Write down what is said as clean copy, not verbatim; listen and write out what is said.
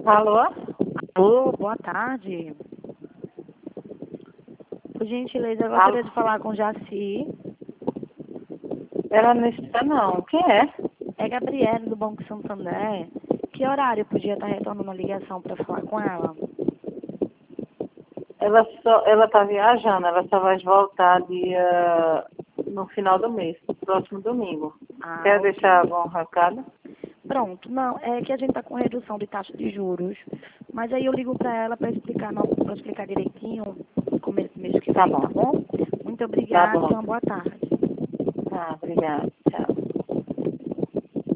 Alô? Alô, boa tarde. Por gentileza, eu Alô? gostaria de falar com Jaci. Ela não está, não. Quem é? É Gabriele, do Banco Santander. Que horário podia estar retornando a ligação para falar com ela? Ela está viajando, ela só vai voltar no final do mês, próximo domingo. Quer Ok. deixar algum recado? Pronto, não, é que a gente está com redução de taxa de juros, mas aí eu ligo para ela para explicar, para explicar direitinho no começo do mês que Tá vem, tá bom. bom? Muito Tá obrigada e bom. uma boa tarde. Tá, obrigada.